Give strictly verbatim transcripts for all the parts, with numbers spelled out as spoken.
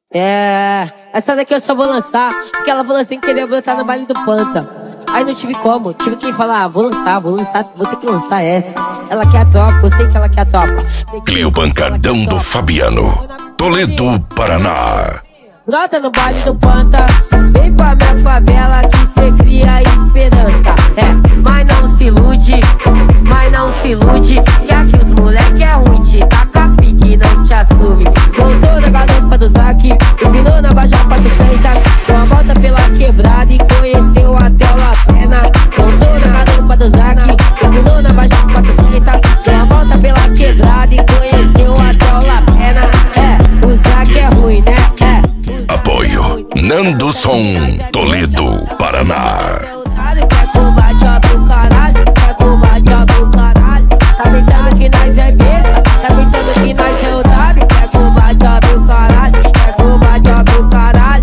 É, essa daqui eu só vou lançar porque ela falou assim que queria botar no baile do Panta. Aí não tive como, tive que falar, ah, vou lançar, vou lançar, vou ter que lançar essa. Ela quer a tropa, eu sei que ela quer a tropa. Cleo Pancadão do Fabiano, Toledo, Paraná. Brota no baile do Panta, vem pra minha favela que cê cria esperança. É, mas não se ilude, mas não se ilude, que aqui os moleque é ruim, te taca pique, não te assume. Voltou na garupa do Zac, terminou na Bajapa do Senta, deu uma volta pela quebrada e conheceu até o Lapena. Voltou na garupa do Zac, terminou na Bajapa do Senta, deu uma volta pela quebrada e conheceu até o Lapena. É, o Zac é ruim, né? É. Apoio Nando Som, Toledo, Paraná. Quer combate, abre o caralho. Quer combate, abre o caralho. Tá pensando que nós é besta? Tá pensando que nós é otário? Quer combate, abre o caralho. Quer combate, abre o caralho.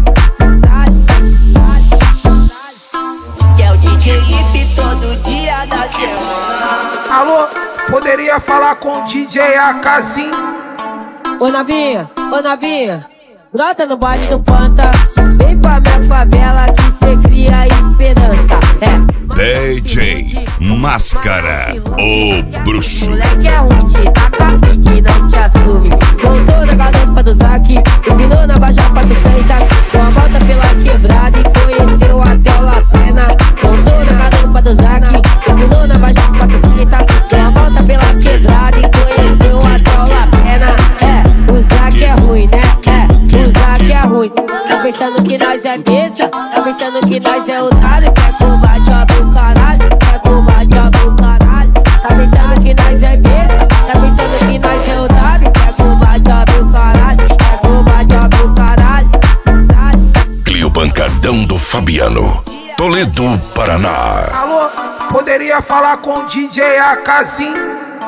Que é o D J Lipe todo dia da semana. Alô, poderia falar com o D J Akazinho? Ô Navinha, ô Navinha, brota no baile do Panta, vem pra minha favela que cê cria esperança. É, D J Máscara, o bruxo. moleque é ruim, te taca pique, não te assume. Voltou na garupa do Zac, terminou na Bajapa do Senta, deu uma volta pela quebrada e conheceu até o Lapena. Voltou na garupa do Zac, terminou na Bajapa do Senta, deu uma volta pela quebrada e conheceu até o Lapena. É, o Zac é ruim, né? É, o Zac é ruim. Tá pensando que nós é besta? Tá pensando que nós é otário? Quer combate, abre o caralho. Quer combate, abre o caralho. Tá pensando que nós é besta? Tá pensando que nós é otário? Quer combate, abre o caralho. Quer combate, abre o caralho. Cleo Pancadão do Fabiano, Toledo, Paraná. Alô, poderia falar com o D J Akazinho?